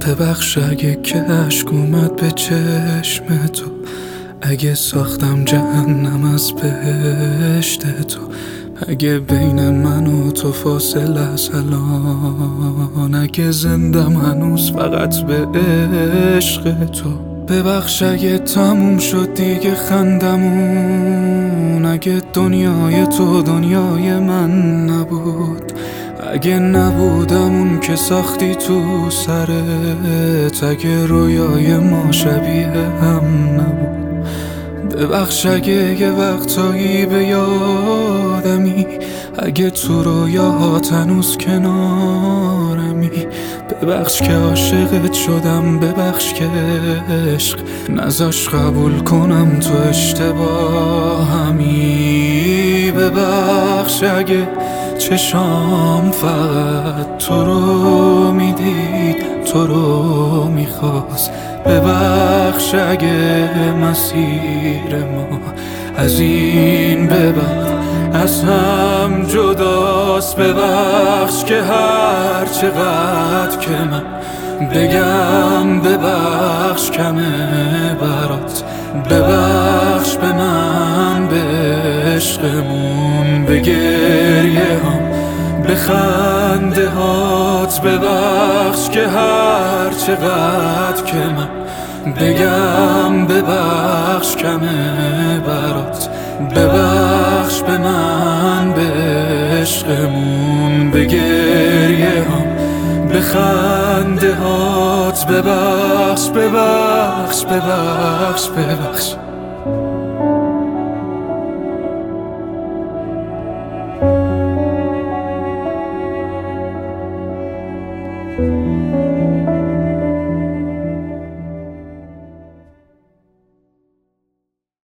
ببخش اگه که اشک اومد به چشم تو، اگه ساختم جهنم از بهشت تو، اگه بین من و تو فاصله از الان، اگه زندم هنوز فقط به عشق تو. ببخش اگه تموم شد دیگه خندمون، اگه دنیای تو دنیای من نبود، اگه نبودم اون که ساختی تو سرت، اگه رویای ما شبیه هم نبود. ببخش اگه یه وقتایی به یادمی، اگه تو رویاهات هنوز کنارمی. ببخش که عاشقت شدم، ببخش که عشق نذاش قبول کنم تو اشتباهمی. ببخش اگه چشام فقط تو رو میدید، تو رو میخواست. ببخش اگه مسیر ما از این به بعد از هم جداست. ببخش که هر چقدر که من بگم ببخش کمه برات. ببخش به من، به عشقمون، به گریه هم، به خنده هات. ببخش که هر چقدر که من بگم ببخش کمه برات. ببخش به من، به عشقمون، به گریه هم، به خنده هات. ببخش ببخش ببخش ببخش.